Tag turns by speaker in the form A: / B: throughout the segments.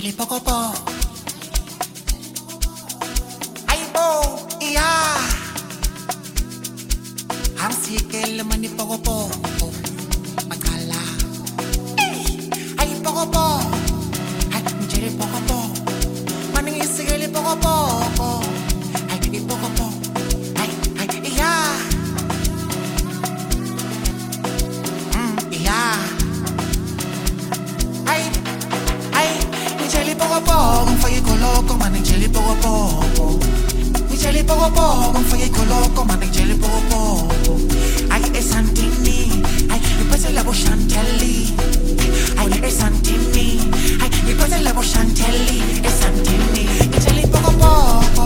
A: ngitshela ipokopoko. Ayibo, iya. Angsikele mani pokopoko. Makala. Ayipokopoko. Ay, ngitshela ipokopoko. Mani ngisikele ipokopoko. Ay, ipokopoko. Ay, iya. Iya. Ngitshela ipokopoko, ngifake ikoloko, mani ngitshela ipokopoko. Ngitshela ipokopoko, ngifake ikoloko, mani ngitshela ipokopoko. Ay, esantini, ay, ngiphethe labo Chantelly. Ay, esantini, ay, ngiphethe labo Chantelly. Esantini, ngitshela ipokopoko.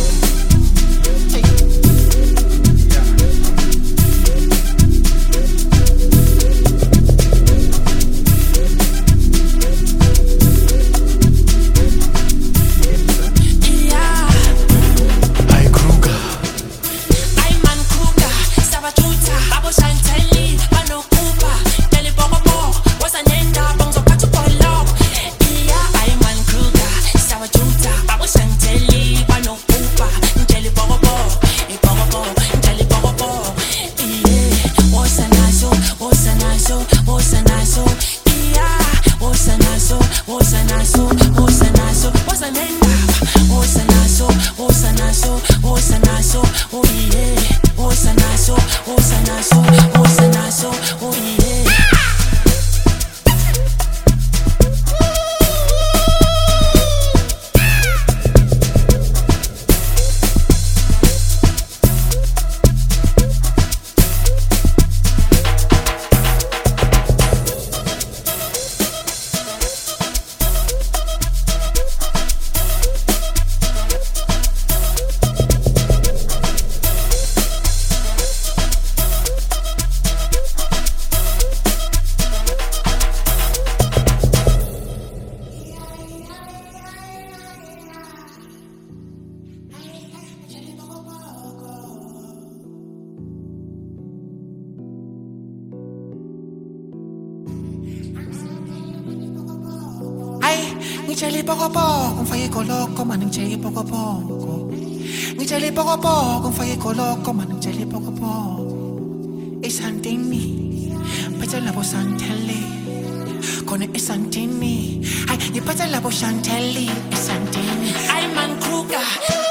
A: Ngitshela ipokopoko, ngifake ikoloko, mani ngitshela ipokopoko. Ngitshela ipokopoko, ngifake ikoloko, mani ngitshela ipokopoko. Esantini, ngiphethe labo Chantelly. Khona esantini, ay, ngiphethe labo Chantelly. Esantini, ay man Kruger.